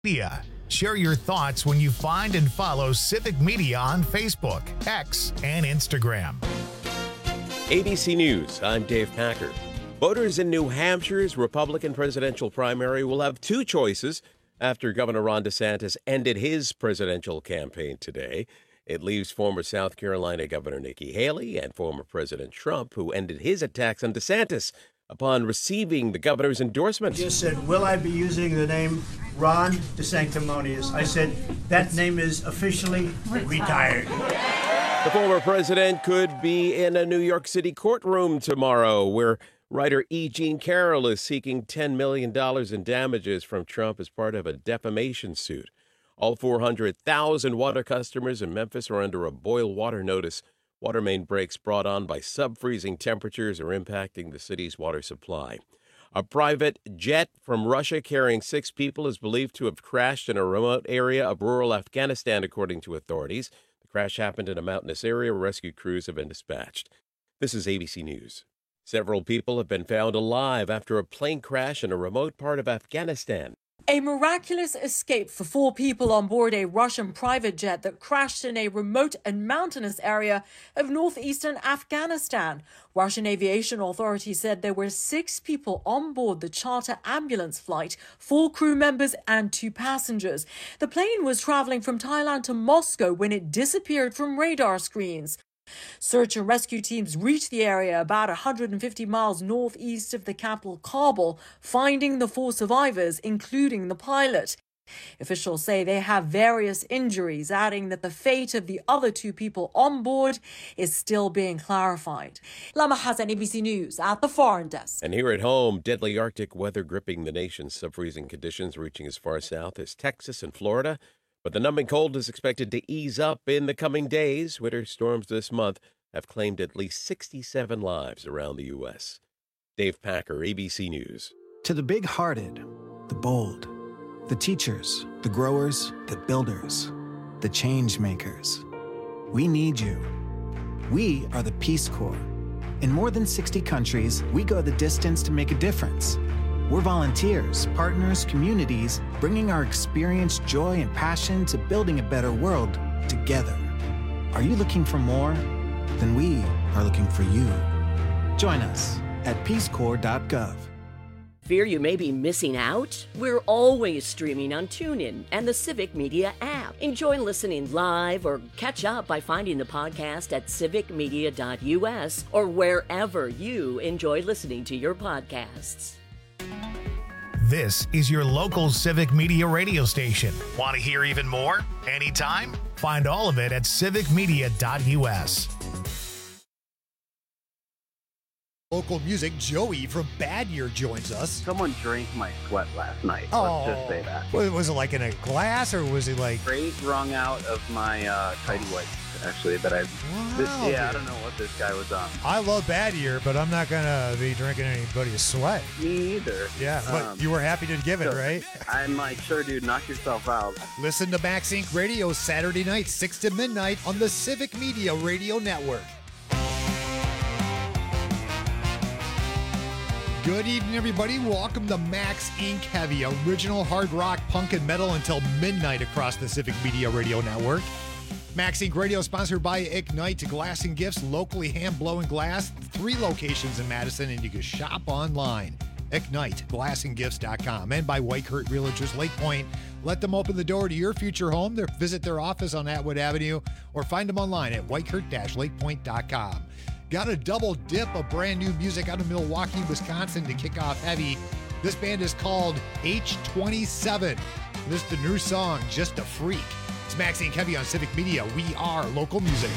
Media. Share your thoughts when you find and follow Civic Media on Facebook, X, and Instagram. ABC News, I'm Dave Packer. Voters in New Hampshire's Republican presidential primary will have two choices after Governor Ron DeSantis ended his presidential campaign today. It leaves former South Carolina Governor Nikki Haley and former President Trump, who ended his attacks on DeSantis upon receiving the governor's endorsement. Just said, will I be using the name Ron DeSanctimonious? I said, that name is officially retired. The former president could be in a New York City courtroom tomorrow, where writer E. Jean Carroll is seeking $10 million in damages from Trump as part of a defamation suit. All 400,000 water customers in Memphis are under a boil water notice. Water main breaks brought on by sub-freezing temperatures are impacting the city's water supply. A private jet from Russia carrying 6 people is believed to have crashed in a remote area of rural Afghanistan, according to authorities. The crash happened in a mountainous area where rescue crews have been dispatched. This is ABC News. Several people have been found alive after a plane crash in a remote part of Afghanistan. A miraculous escape for 4 people on board a Russian private jet that crashed in a remote and mountainous area of northeastern Afghanistan. Russian aviation authorities said there were 6 people on board the charter ambulance flight, 4 crew members and 2 passengers. The plane was traveling from Thailand to Moscow when it disappeared from radar screens. Search and rescue teams reached the area about 150 miles northeast of the capital, Kabul, finding the 4 survivors, including the pilot. Officials say they have various injuries, adding that the fate of the other 2 people on board is still being clarified. Lama Hassan, ABC News, at the Foreign Desk. And here at home, deadly Arctic weather gripping the nation's sub-freezing conditions reaching as far south as Texas and Florida. But the numbing cold is expected to ease up in the coming days. Winter storms this month have claimed at least 67 lives around the U.S. Dave Packer, ABC News. To the big-hearted, the bold, the teachers, the growers, the builders, the change makers, we need you. We are the Peace Corps. In more than 60 countries, we go the distance to make a difference. We're volunteers, partners, communities, bringing our experience, joy, and passion to building a better world together. Are you looking for more? Then we are looking for you. Join us at peacecorps.gov. Fear you may be missing out? We're always streaming on TuneIn and the Civic Media app. Enjoy listening live or catch up by finding the podcast at civicmedia.us or wherever you enjoy listening to your podcasts. This is your local Civic Media radio station. Want to hear even more? Anytime? Find all of it at civicmedia.us. Local music, Joey from Bad Year joins us. Someone drank my sweat last night. Oh. Let's just say that. Was it like in a glass or was it like... Straight wrung out of my tidy whites, actually, that I... Wow, I don't know what this guy was on. I love Bad Year, but I'm not going to be drinking anybody's sweat. Me either. Yeah, but you were happy to give it, right? I'm like, sure, dude, knock yourself out. Listen to Max Inc. Radio Saturday night, 6 to midnight on the Civic Media Radio Network. Good evening, everybody. Welcome to Max Inc. Heavy, original hard rock, punk, and metal until midnight across the Civic Media Radio Network. Max Inc. Radio sponsored by Ignite Glass and Gifts, locally hand-blowing glass, 3 locations in Madison, and you can shop online. IgniteGlassandGifts.com, and by Whitehurt Realtors Lake Point. Let them open the door to your future home. Visit their office on Atwood Avenue or find them online at whitehurt-lakepoint.com. Got a double dip of brand new music out of Milwaukee, Wisconsin to kick off heavy. This band is called H27. This is the new song, Just a Freak. It's Max Inc. Heavy on Civic Media. We are local music.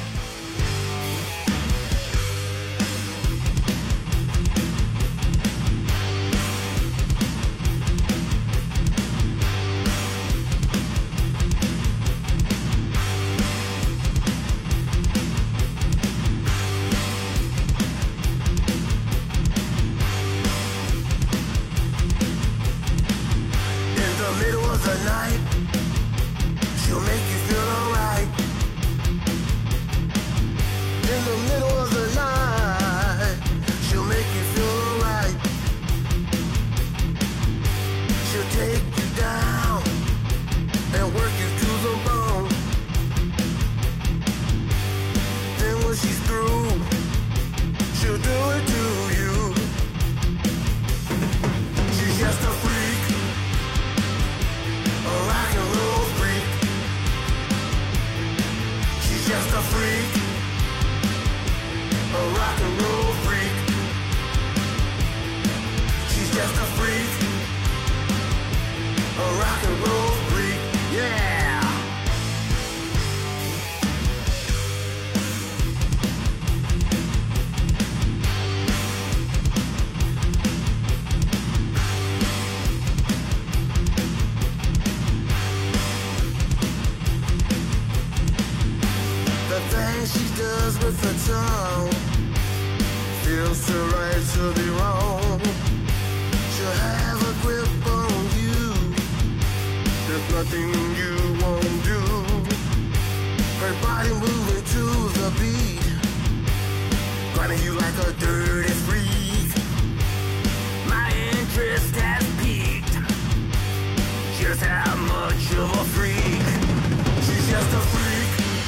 with the tongue. Feels too right to be wrong. She'll have a grip on you. There's nothing you won't do. Her body moving to the beat, grinding you like a dirty freak. My interest has peaked. Just how much of a freak. She's just a freak,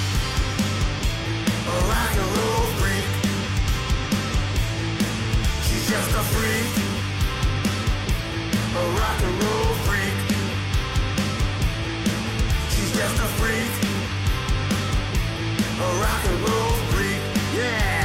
a rock and roll freak. She's just a freak, a rock and roll freak. She's just a freak, a rock and roll freak. Yeah.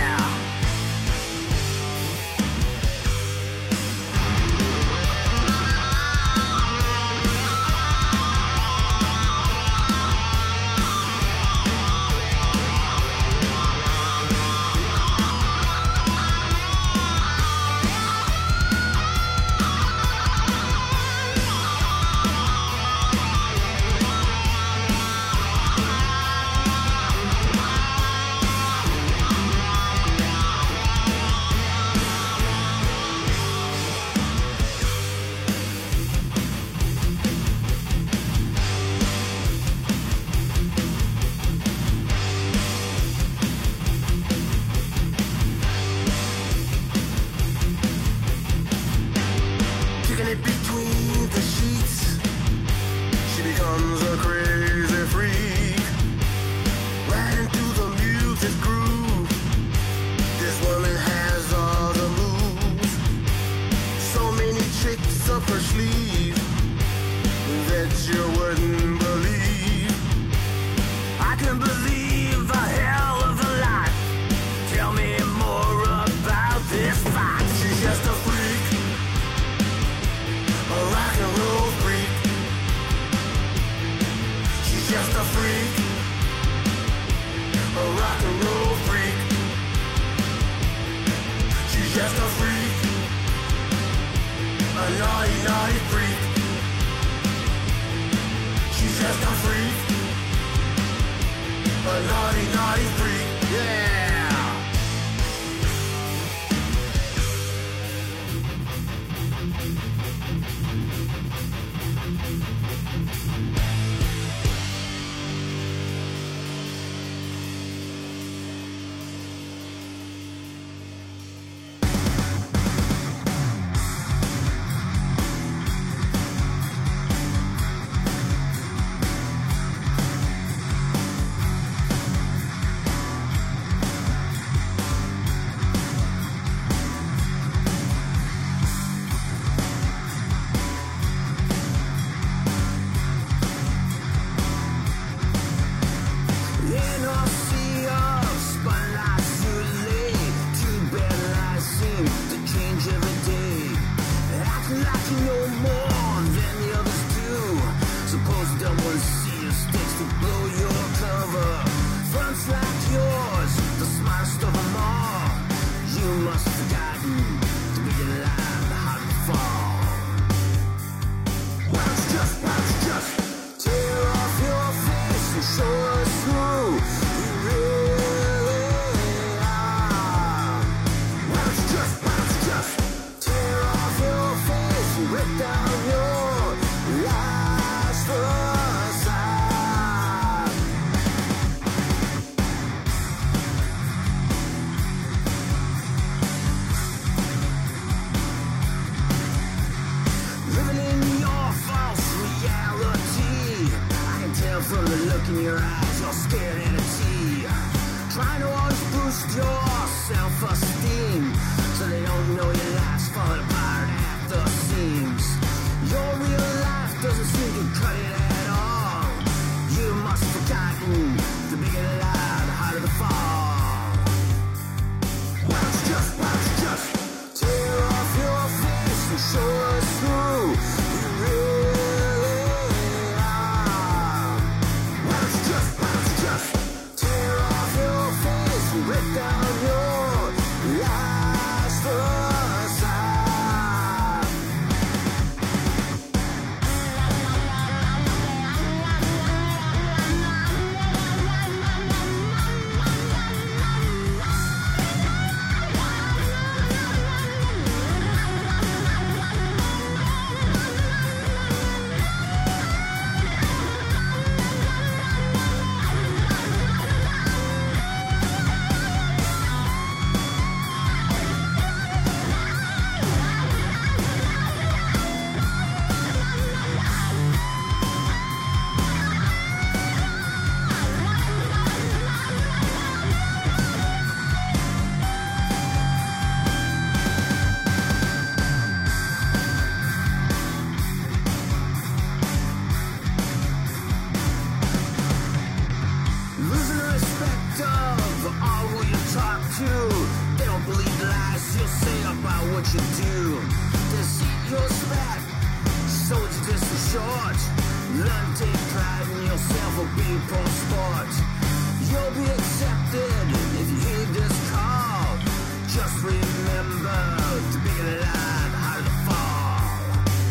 you do. Deceive your spec, so it's just a short. Learn to take pride in yourself or be poor sport. You'll be accepted if you heed this call. Just remember to be alive, how to fall.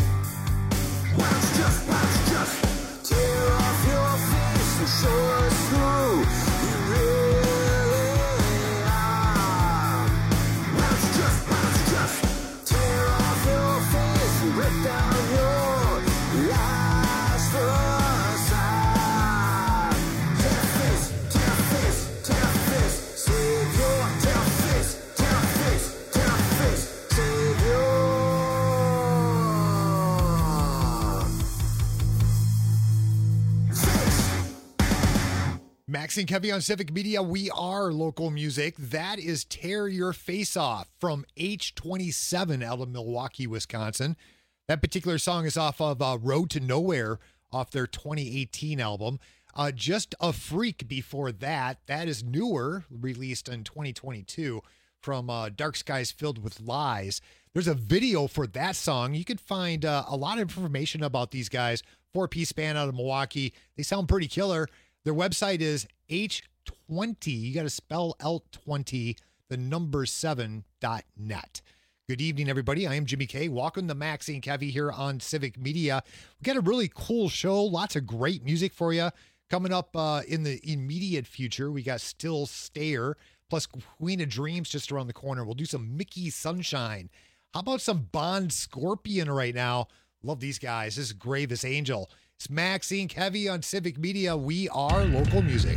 Just tear off your face and show us who you really are. Just tear off your face and rip down your lies for us. Tear face, tear face, tear face, save your tear face, tear face, tear face, save your. Max and Kevy on Civic Media. We are local music. That is Tear Your Face Off from H27 out of Milwaukee, Wisconsin. That particular song is off of Road to Nowhere off their 2018 album. Just a Freak before that. That is newer, released in 2022 from Dark Skies Filled with Lies. There's a video for that song. You can find a lot of information about these guys. 4-piece band out of Milwaukee. They sound pretty killer. Their website is H20. You got to spell L20, the number 7.net. Good evening, everybody. I am Jimmy K. Welcome to Maxie and Kevy here on Civic Media. We got a really cool show. Lots of great music for you. Coming up in the immediate future, we got Still Stare, plus Queen of Dreams just around the corner. We'll do some Mickey Sunshine. How about some Bond Scorpion right now? Love these guys. This is Gravest Angel. It's Maxie and Kevy on Civic Media. We are local music.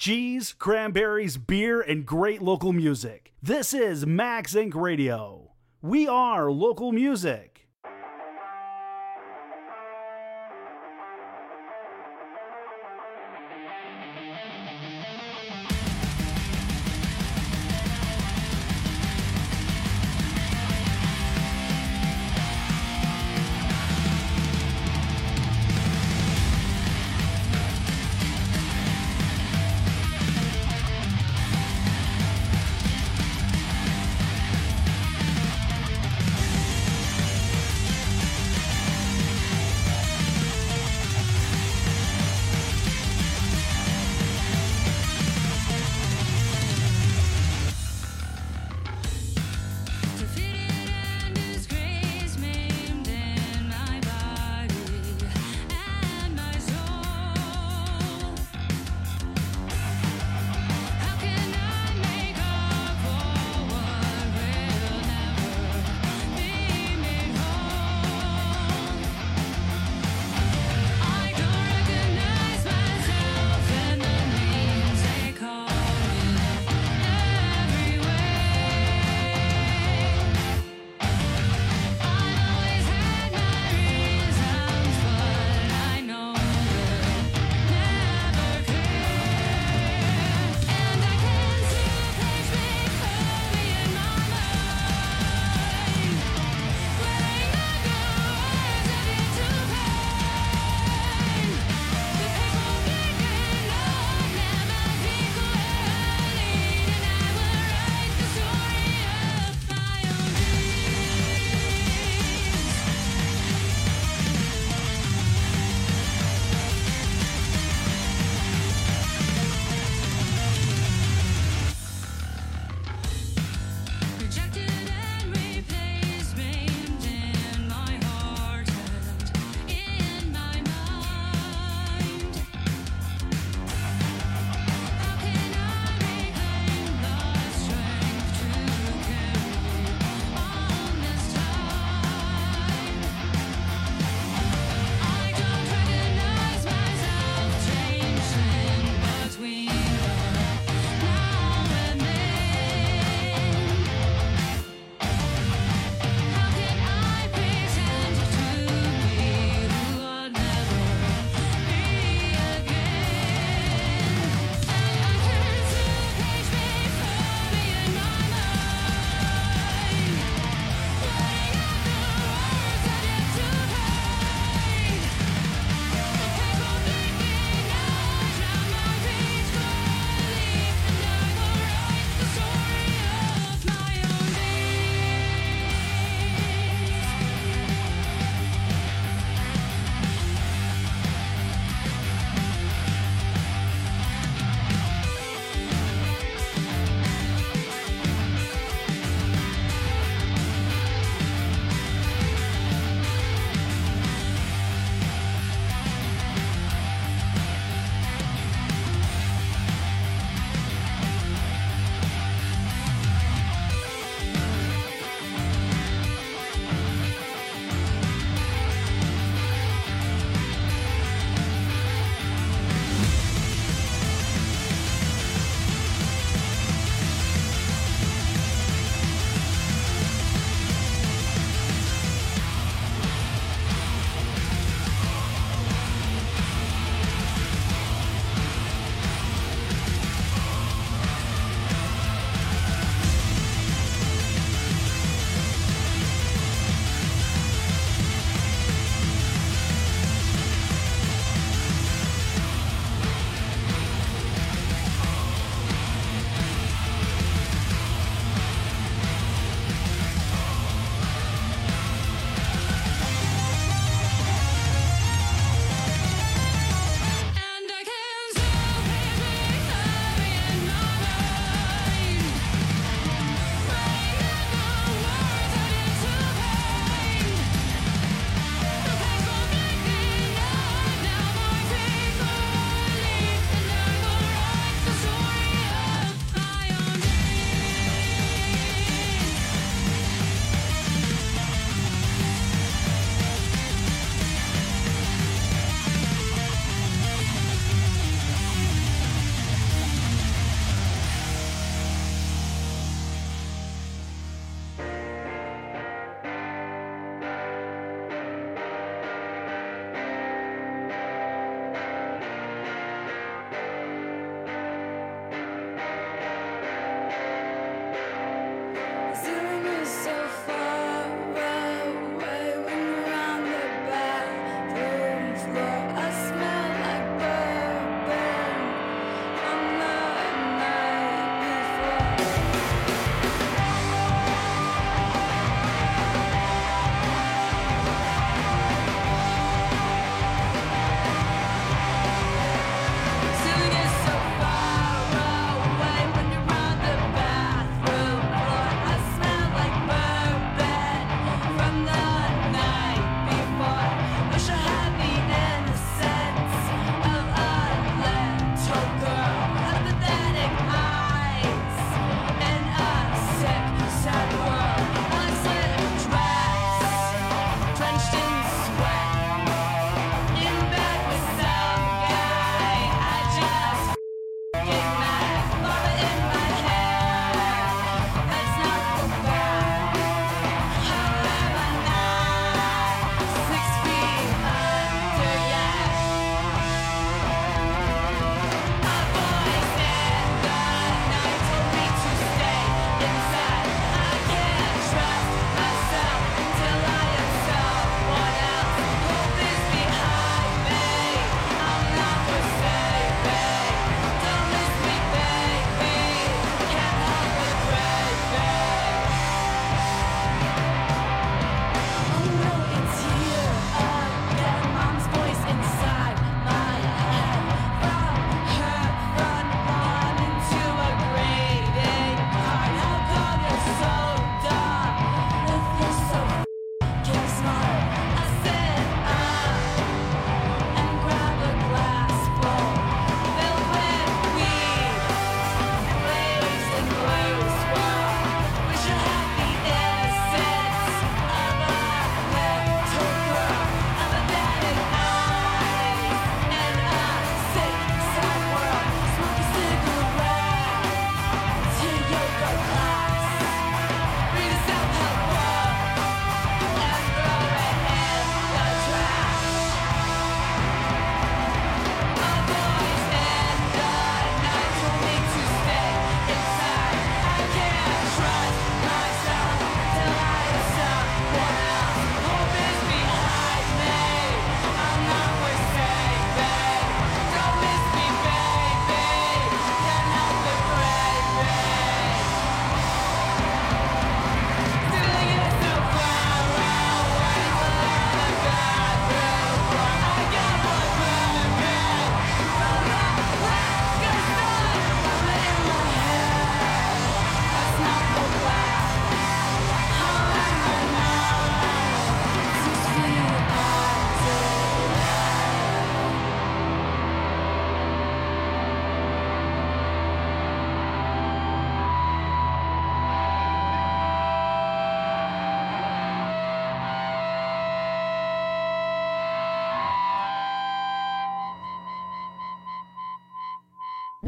cheese, cranberries, beer, and great local music. This is Max Inc. Radio. We are local music.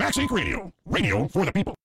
Max Inc. Radio. Radio for the people.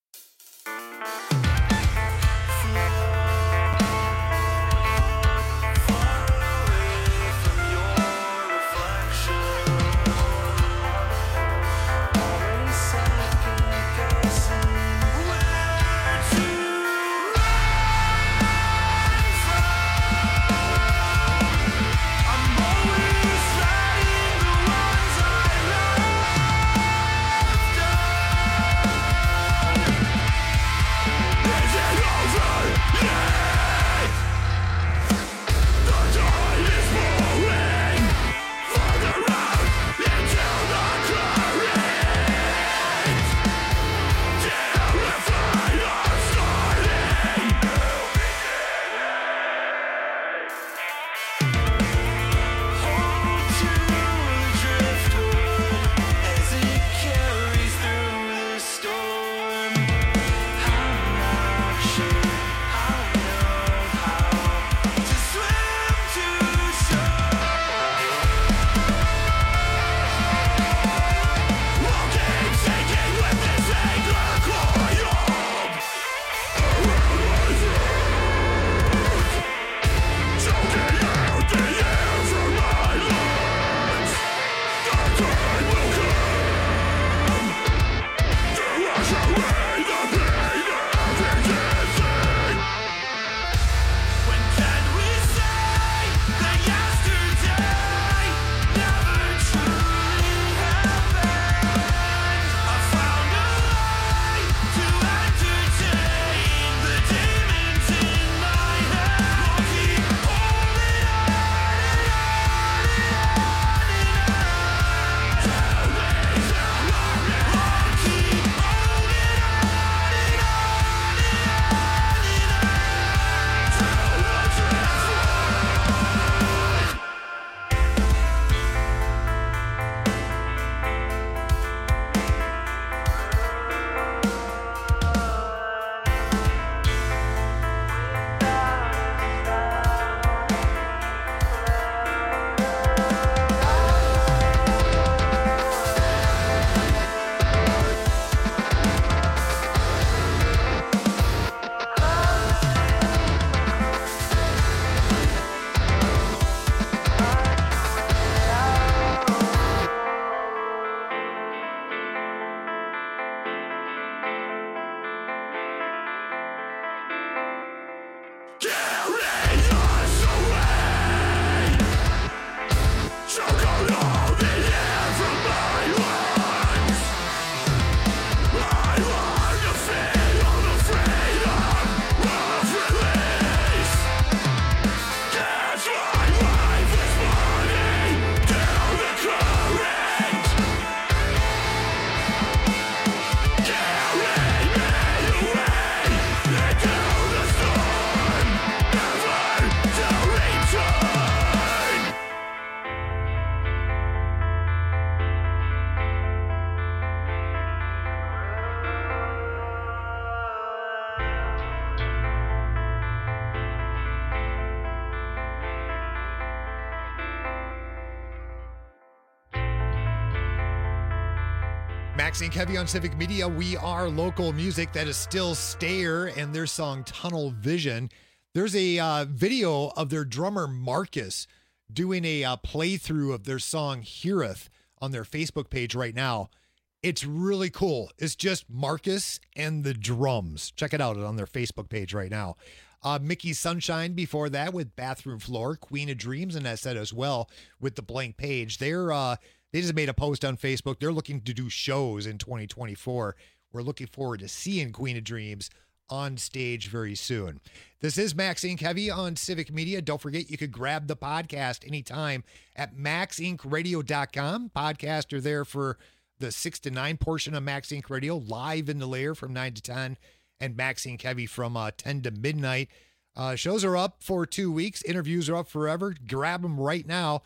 Max Inc. Heavy on Civic Media. We are local music. That is Still Stayer and their song Tunnel Vision. There's a video of their drummer Marcus doing a playthrough of their song Heareth on their Facebook page right now. It's really cool. It's just Marcus and the drums. Check it out on their Facebook page right now. Mickey Sunshine before that with Bathroom Floor, Queen of Dreams, and that said as well with the Blank Page. They just made a post on Facebook. They're looking to do shows in 2024. We're looking forward to seeing Queen of Dreams on stage very soon. This is Max Inc. Heavy on Civic Media. Don't forget, you could grab the podcast anytime at maxincradio.com. Podcasts are there for the 6 to 9 portion of Max Inc. Radio, live in the lair from 9 to 10, and Max Inc. Heavy from 10 to midnight. Shows are up for 2 weeks. Interviews are up forever. Grab them right now,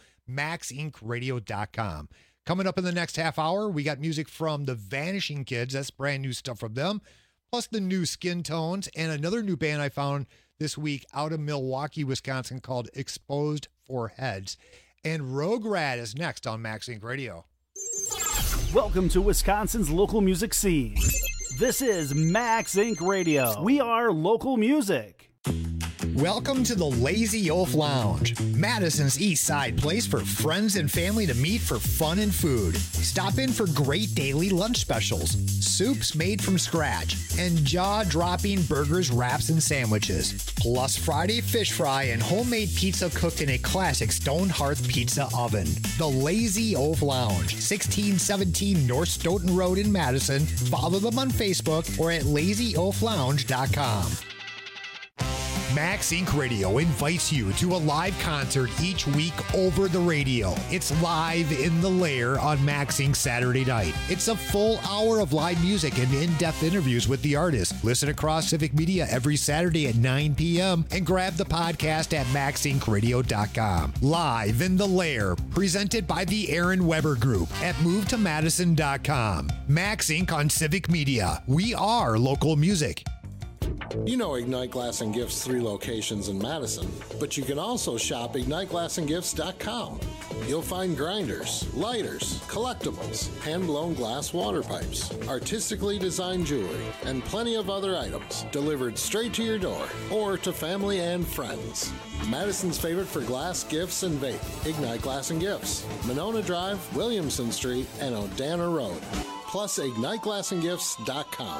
maxincradio.com. Coming up in the next half hour, we got music from the Vanishing Kids. That's brand new stuff from them. Plus the new Skin Tones and another new band I found this week out of Milwaukee, Wisconsin called Exposed for Heads. And Rogue Rat is next on Max Inc. Radio. Welcome to Wisconsin's local music scene. This is Max Inc. Radio. We are local music. Welcome to the Lazy Oaf Lounge, Madison's East Side place for friends and family to meet for fun and food. Stop in for great daily lunch specials, soups made from scratch, and jaw-dropping burgers, wraps, and sandwiches. Plus Friday fish fry and homemade pizza cooked in a classic stone hearth pizza oven. The Lazy Oaf Lounge, 1617 North Stoughton Road in Madison. Follow them on Facebook or at lazyoaflounge.com. Max Inc. Radio invites you to a live concert each week over the radio. It's Live in the Lair on Max Inc. Saturday night. It's a full hour of live music and in-depth interviews with the artists. Listen across Civic Media every Saturday at 9 p.m. and grab the podcast at maxincradio.com. Live in the Lair, presented by the Aaron Weber Group at movetomadison.com. Max Inc. on Civic Media. We are local music. You know Ignite Glass and Gifts 3 locations in Madison, but you can also shop IgniteGlassandGifts.com. You'll find grinders, lighters, collectibles, hand-blown glass water pipes, artistically designed jewelry, and plenty of other items delivered straight to your door or to family and friends. Madison's favorite for glass, gifts, and vape, Ignite Glass and Gifts, Monona Drive, Williamson Street, and Odana Road. Plus IgniteGlassandGifts.com.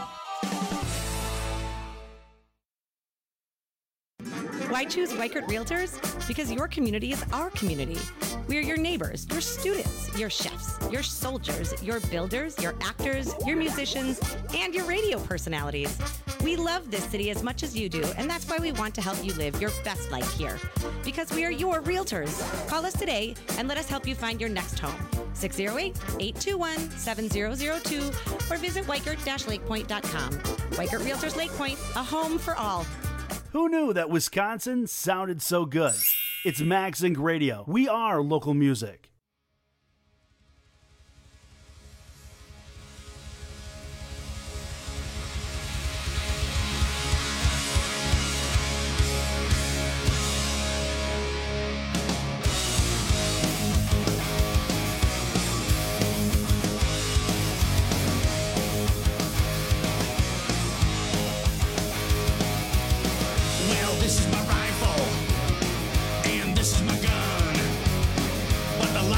Why choose Weichert Realtors? Because your community is our community. We are your neighbors, your students, your chefs, your soldiers, your builders, your actors, your musicians, and your radio personalities. We love this city as much as you do, and that's why we want to help you live your best life here. Because we are your realtors. Call us today and let us help you find your next home. 608-821-7002 or visit Weichert-LakePoint.com. Weichert Realtors Lake Point, a home for all. Who knew that Wisconsin sounded so good? It's Max Inc. Radio. We are local music. This is my rifle, and this is my gun. But the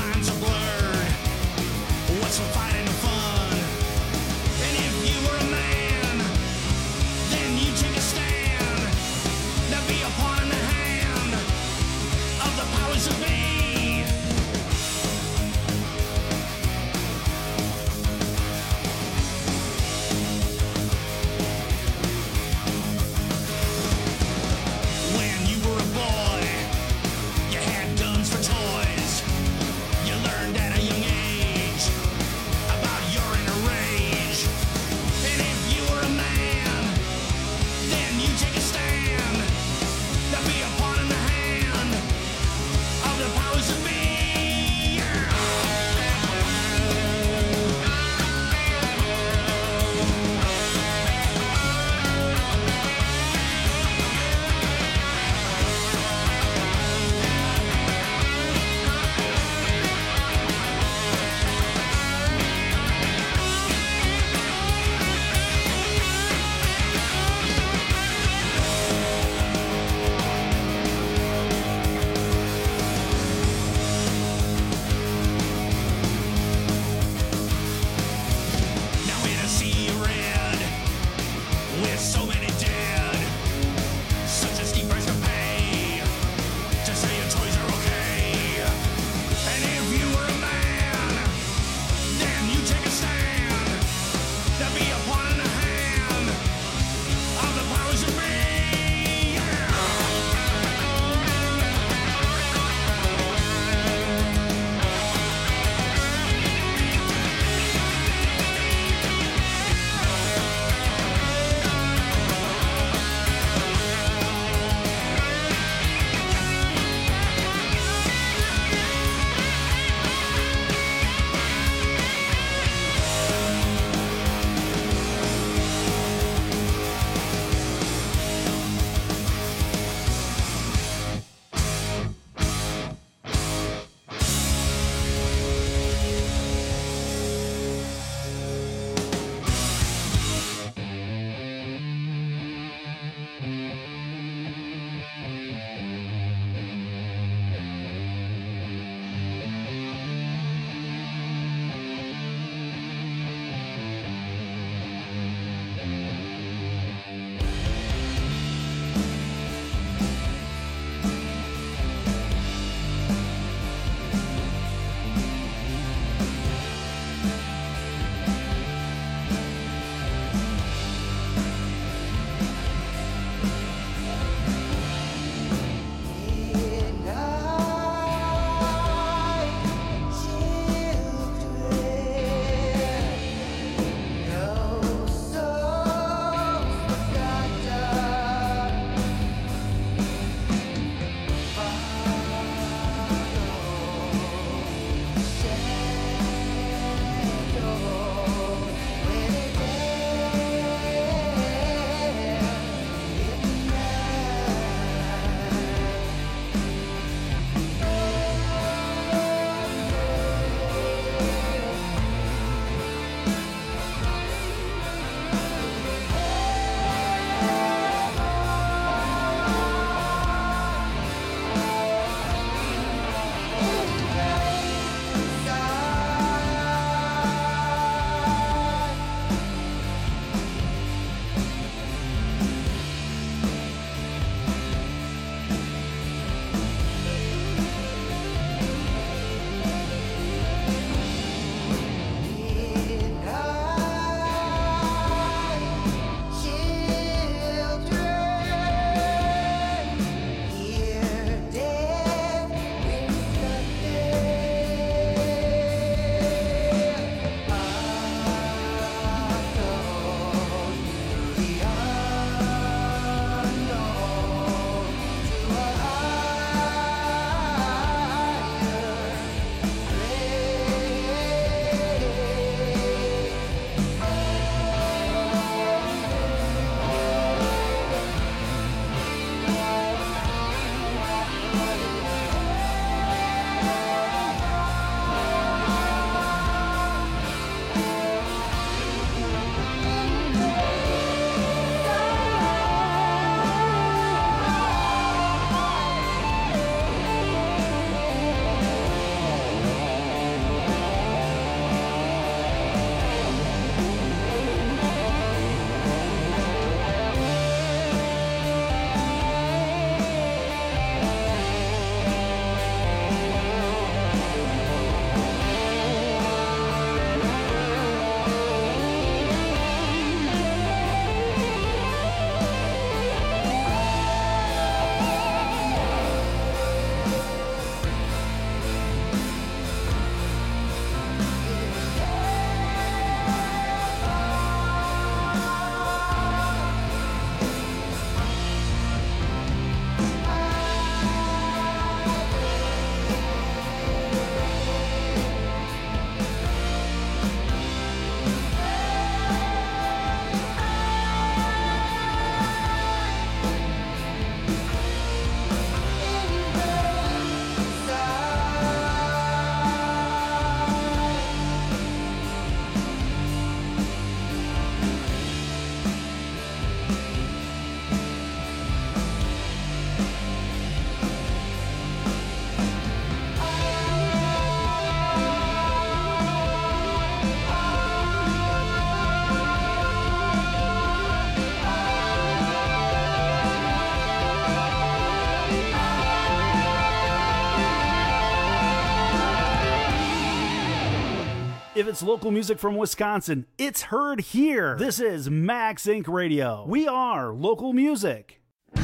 If it's local music from Wisconsin, it's heard here. This is Max Inc. Radio. We are local music.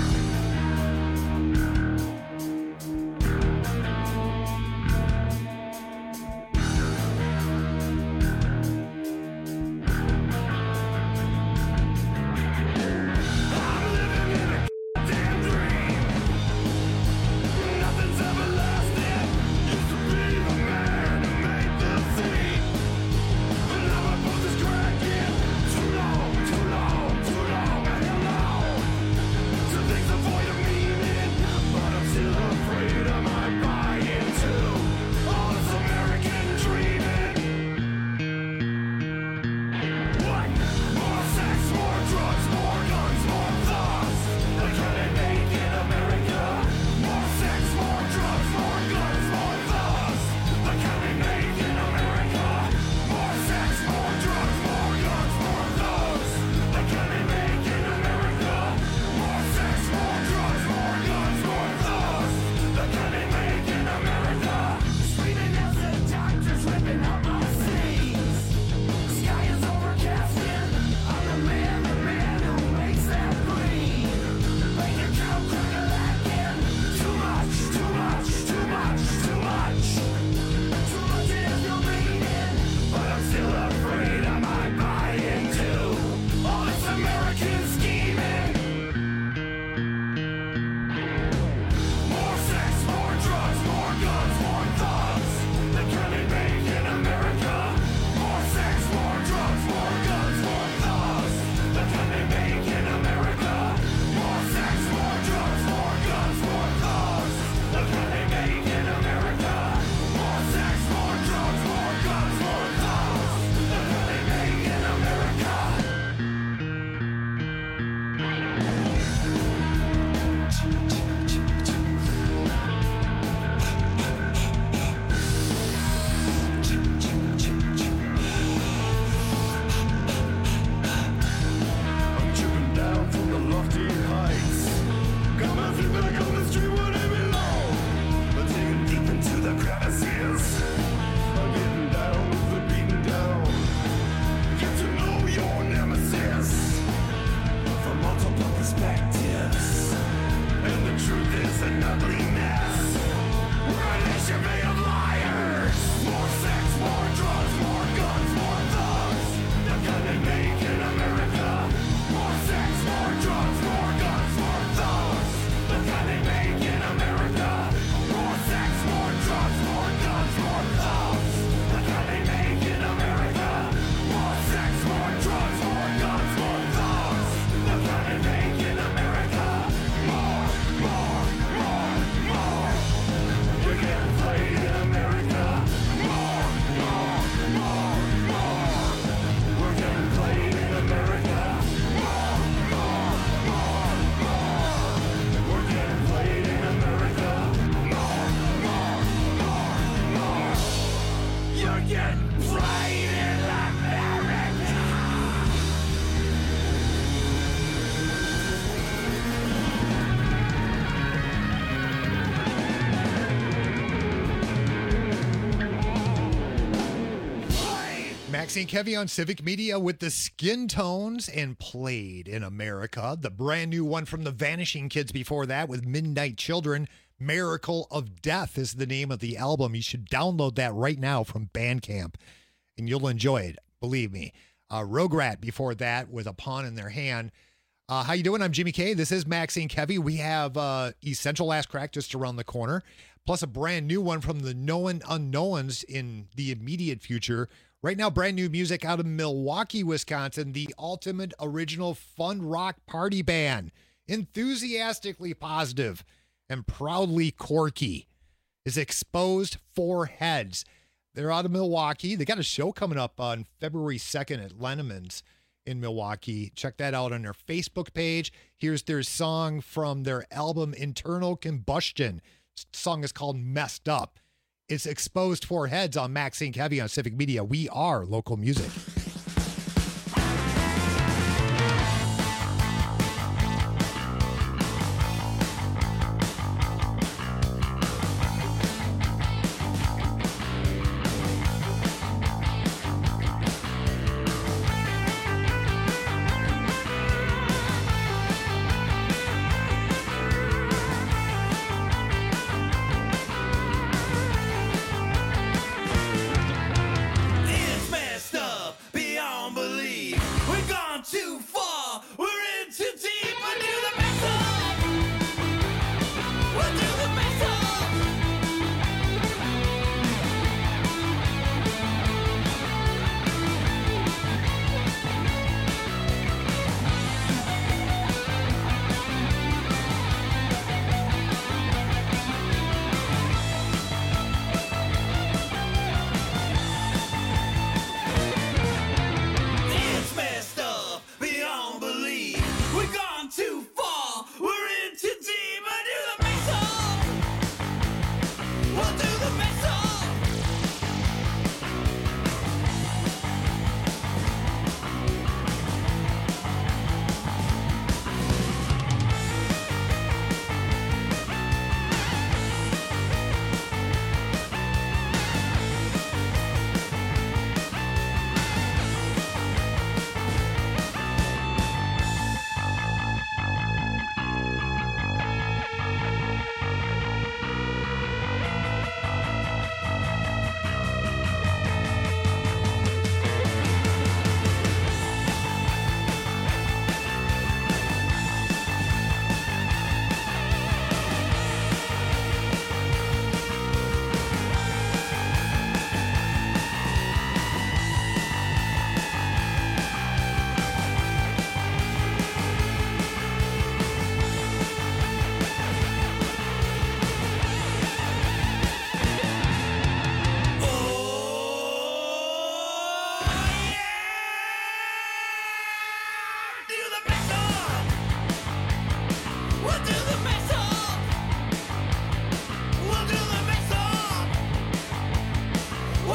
Maxine Kevy on Civic Media with the Skin Tones and Played in America. The brand new one from the Vanishing Kids before that with Midnight Children. Miracle of Death is the name of the album. You should download that right now from Bandcamp and you'll enjoy it. Believe me. Rograt before that with A Pawn in Their Hand. How you doing? I'm Jimmy K. This is Maxine Kevy. We have Essential Last Crack just around the corner, plus a brand new one from the Known Unknowns in the immediate future. Right now, brand new music out of Milwaukee, Wisconsin, the ultimate original fun rock party band. Enthusiastically positive and proudly quirky is Exposed Four Heads. They're out of Milwaukee. They got a show coming up on February 2nd at Lennemann's in Milwaukee. Check that out on their Facebook page. Here's their song from their album Internal Combustion. The song is called Messed Up. It's Exposed Four Heads on Maxine Kevy on Civic Media. We are local music.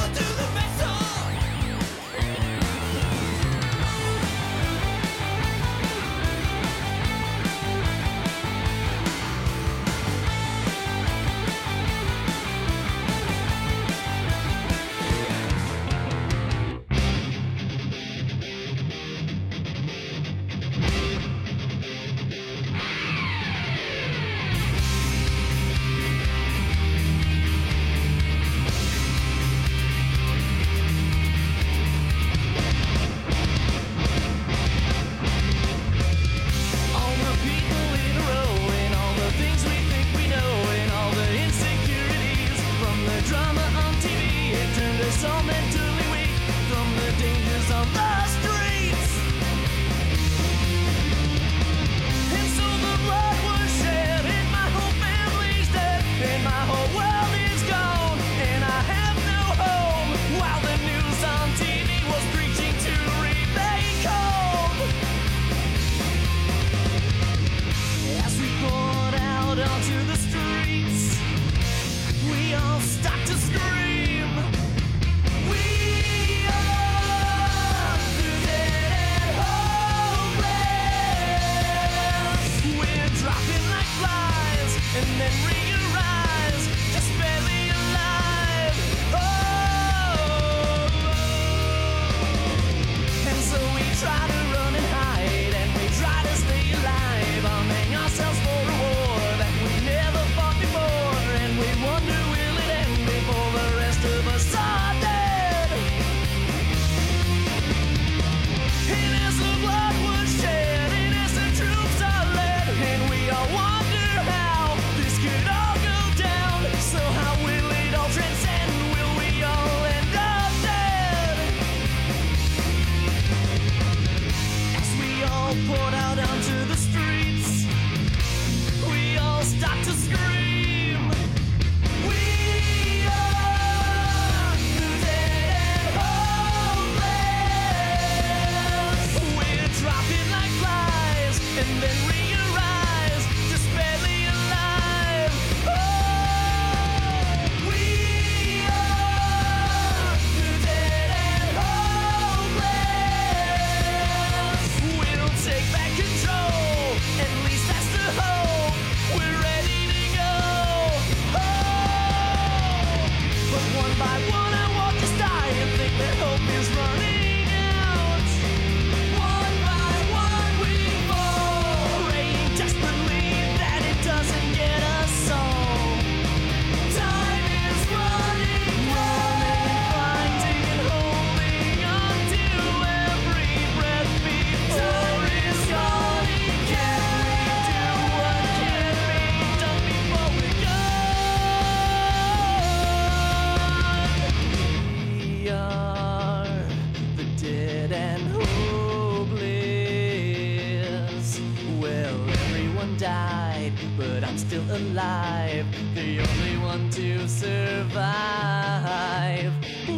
alive, the only one to survive.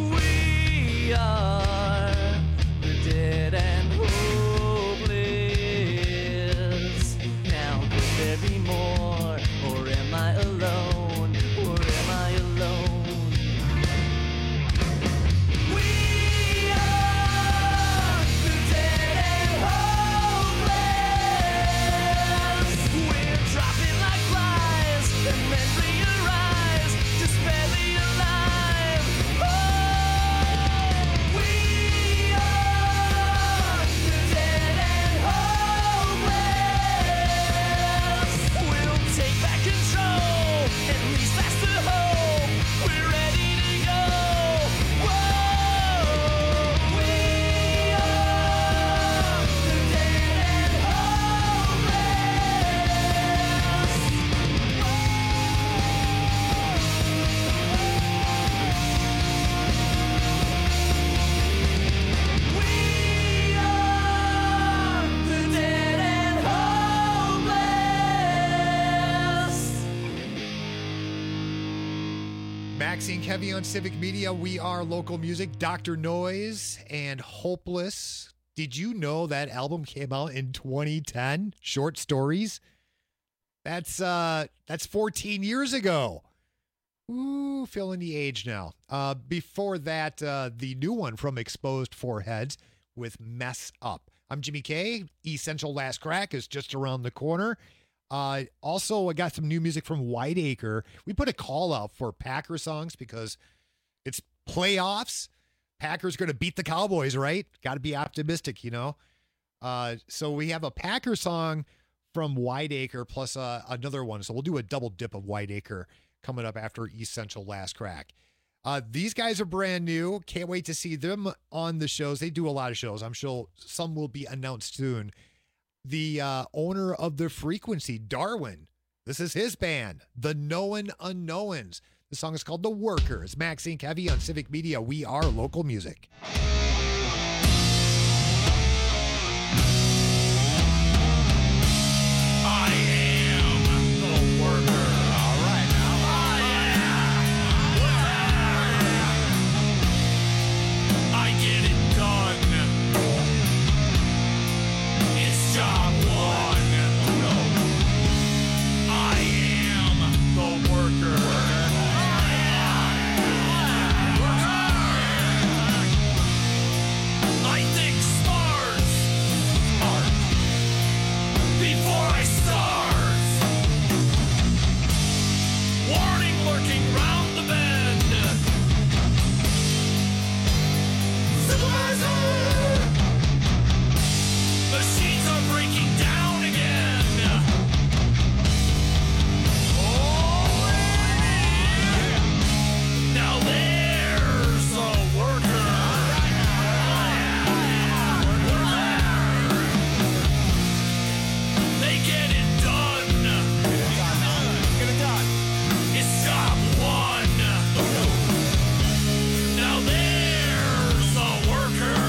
We are the dead and hopeless. Now could there be more, or am I alone, or am I alone? We are the dead and hopeless. We're dropping like flies and then rearise, just barely alive. Oh, we are the dead and hopeless. We'll take back control, at least that's the hope. We're ready to go. Whoa, we are the dead and we are the dead and hopeless. Maxine Kevy on Civic Media. We are local music. Dr. Noise and Hopeless. Did you know that album came out in 2010? Short Stories. That's 14 years ago. Ooh, feeling the age now. Before that, the new one from Exposed Foreheads with Mess Up. I'm Jimmy K. Essential Last Crack is just around the corner. Also, I got some new music from Whiteacre. We put a call out for Packer songs because it's playoffs. Packers going to beat the Cowboys, right? Got to be optimistic, you know. So we have a Packer song from Whiteacre plus another one. So we'll do a double dip of Whiteacre coming up after Essential Last Crack. These guys are brand new. Can't wait to see them on the shows. They do a lot of shows. I'm sure some will be announced soon. The owner of The Frequency, Darwin. This is his band, The Known Unknowns. The song is called The Workers. Max Inc. Heavy on Civic Media. We are local music. I am the worker. All right now. I get it done. It's job one. I am the worker. I think smart. Before I start, warning lurking round the bend. Supervisor, machines are breaking down again. Oh, yeah. Now there's a worker. They get it done. Get it done. It's job one. Now there's a worker.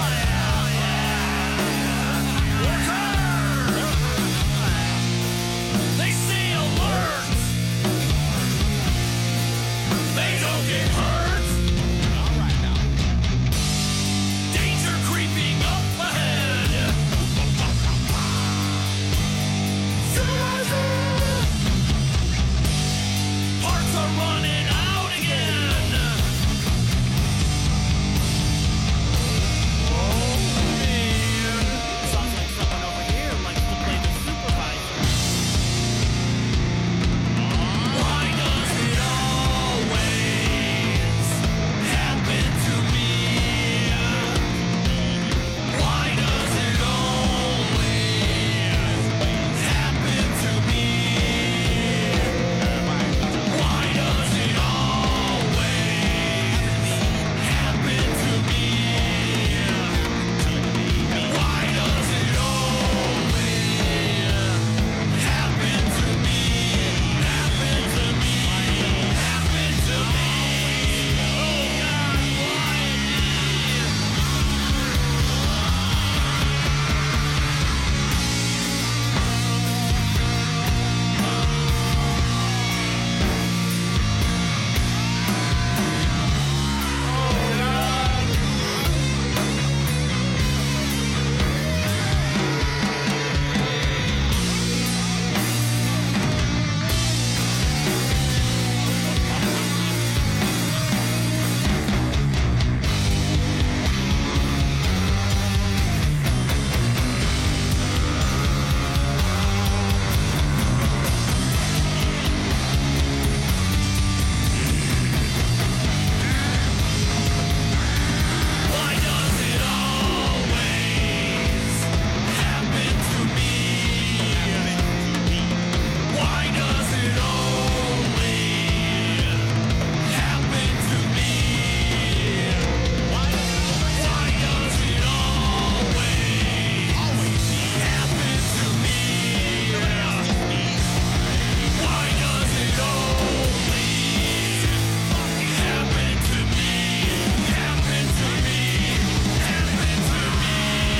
Worker. They say alert. They don't get hurt. All right now. Danger creeping up ahead. Supervisor! Parts are running out again. Oh man. Sounds like someone over here likes to play the supervisor. Why does it always happen to me? Why does it always happen to me? Why does it always happen to me? Why does it always happen to me? Happen to me? Happen to me? Oh God, why Why does it always happen to me? Why does it always happen to me? Why does it always happen to me? Why does it always happen to me? Happen to me? Happen to me?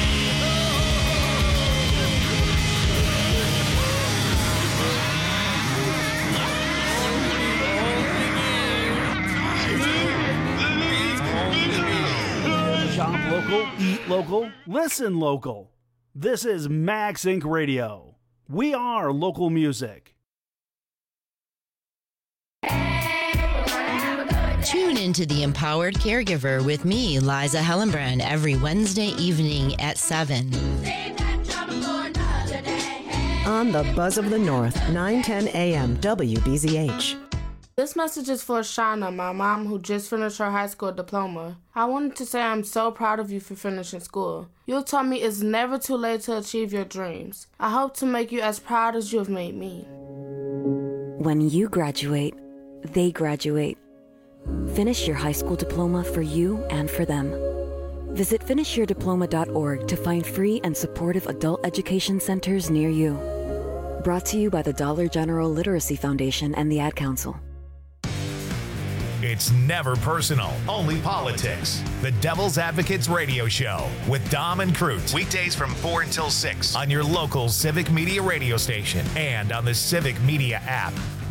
Shop local, eat local, listen local. This is Max Inc. Radio. We are local music. Hey! Tune into The Empowered Caregiver with me, Liza Hellenbrand, every Wednesday evening at 7. On the Buzz of the North, 9:10 a.m. WBZH. This message is for Shauna, my mom, who just finished her high school diploma. I wanted to say I'm so proud of you for finishing school. You taught me it's never too late to achieve your dreams. I hope to make you as proud as you have made me. When you graduate, they graduate. Finish your high school diploma for you and for them. Visit finishyourdiploma.org to find free and supportive adult education centers near you. Brought to you by the Dollar General Literacy Foundation and the Ad Council. It's never personal, only politics. The Devil's Advocates Radio Show with Dom and Crute. Weekdays from 4 until 6 on your local Civic Media radio station and on the Civic Media app.